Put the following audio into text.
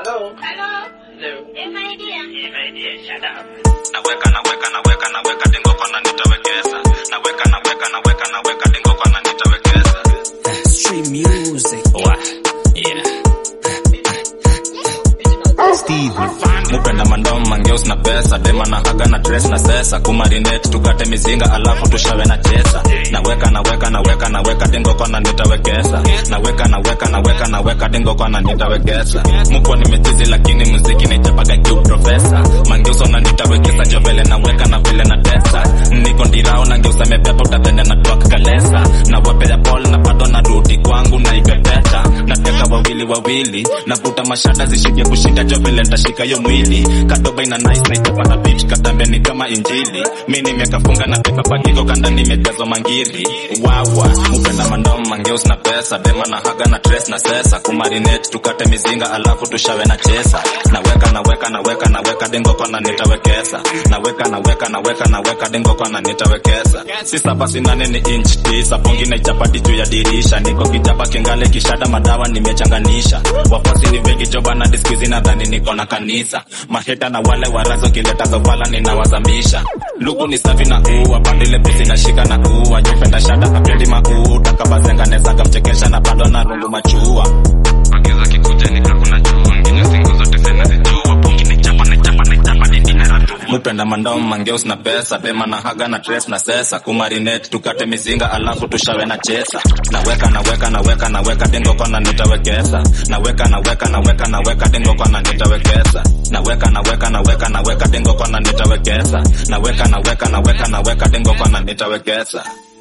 Hello. Hello. Hello. Hey, my dear. Hey, my dear, shut up. Naweka dingo kwa na nitawekeza. Naweka dingo kwa na nitawekeza. Stream music. Yeah. Steve mupenda mandom mangeus na pesa dema na haga na dress na sesa kumarinate tukate mizinga alafu tushawe na chesa. Naweka dingo kwa na nitawekeza. Naweka dingo kwa na nitawekeza. Mko nimetizi lakini muziki nichapaga juu professor. Mangeus na nitawekeza jovele naweka na vile na tesa. Niko ndirao na ngeusa mepepa utadhende na twak kalesa. Na wape ya ball na bado na rudi kwangu na ipepeta. Nateka wawili navuta mashada zishike kushinda jovele ntashika yo mwili. Kadoba ina nice na itapata bitch katambeni kama injili. Mimi nimekafunga na pepa pagigo kanda nimejazo mangiri. Wawa mupenda mandom mangeus na pesa dema na haga na dress na sesa kumarinate tukate mizinga alafu tushawe na chesa. Naweka dingo kwa na nitawekeza. Naweka dingo kwa na nitawekeza. Si saba si nane ni inch tisa pongi na ichapati juu ya dirisha. Niko kijaba kingale kishada madawa nimechanganisha. Wafuasi ni wengi joba na diskuizi na dhani niko na kanisa. Maheta na wale warazo kileta zovala ninawazamisha. Luku ni safi na uwa pandile pusi na shika na uwa. Jupenda shada apendi mauu takabazenga nezaga mchekesha na bado na rungu machua. Magiza kikuja nikakuna chua ngine singu zote sena zijua. Pongi ni chapa mupenda mandom mangeus na pesa dema na haga na dress na sesa kumarinate tukate mizinga alafu tushawe na chesa. Naweka dingo kwa na nitawekeza. Naweka dingo kwa na nitawekeza. Naweka dingo kwa na nitawekeza. Naweka dingo kwa na nitawekeza.